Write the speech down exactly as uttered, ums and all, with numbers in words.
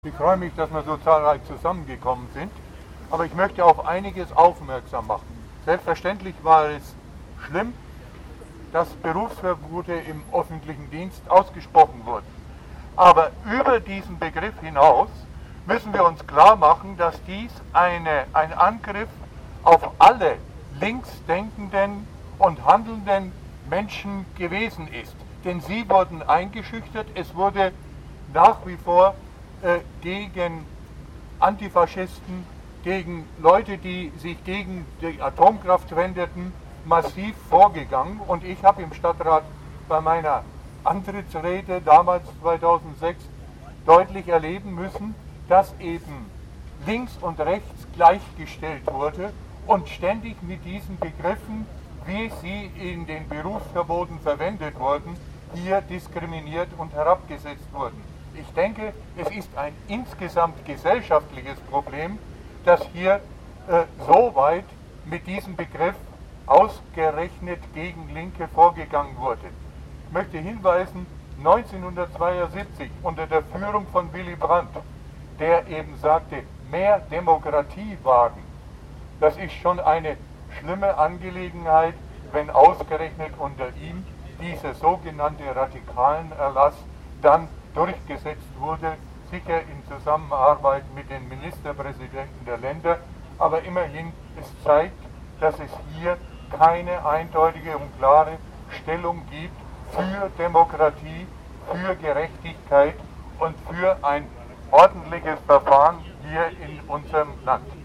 Ich freue mich, dass wir so zahlreich zusammengekommen sind, aber ich möchte auf einiges aufmerksam machen. Selbstverständlich war es schlimm, dass Berufsverbote im öffentlichen Dienst ausgesprochen wurden. Aber über diesen Begriff hinaus müssen wir uns klar machen, dass dies eine, ein Angriff auf alle linksdenkenden und handelnden Menschen gewesen ist. Denn sie wurden eingeschüchtert, es wurde nach wie vor äh, gegen Antifaschisten, gegen Leute, die sich gegen die Atomkraft wendeten, massiv vorgegangen. Und ich habe im Stadtrat bei meiner Antrittsrede damals zweitausendsechs deutlich erleben müssen, dass eben links und rechts gleichgestellt wurde und ständig mit diesen Begriffen, wie sie in den Berufsverboten verwendet wurden, hier diskriminiert und herabgesetzt wurden. Ich denke, es ist ein insgesamt gesellschaftliches Problem, dass hier äh, so weit mit diesem Begriff ausgerechnet gegen Linke vorgegangen wurde. Ich möchte hinweisen, neunzehnhundertzweiundsiebzig unter der Führung von Willy Brandt, der eben sagte, mehr Demokratie wagen. Das ist schon eine schlimme Angelegenheit, wenn ausgerechnet unter ihm dieser sogenannte radikalen Erlass dann durchgesetzt wurde, sicher in Zusammenarbeit mit den Ministerpräsidenten der Länder, aber immerhin, es zeigt, dass es hier keine eindeutige und klare Stellung gibt für Demokratie, für Gerechtigkeit und für ein ordentliches Verfahren hier in unserem Land.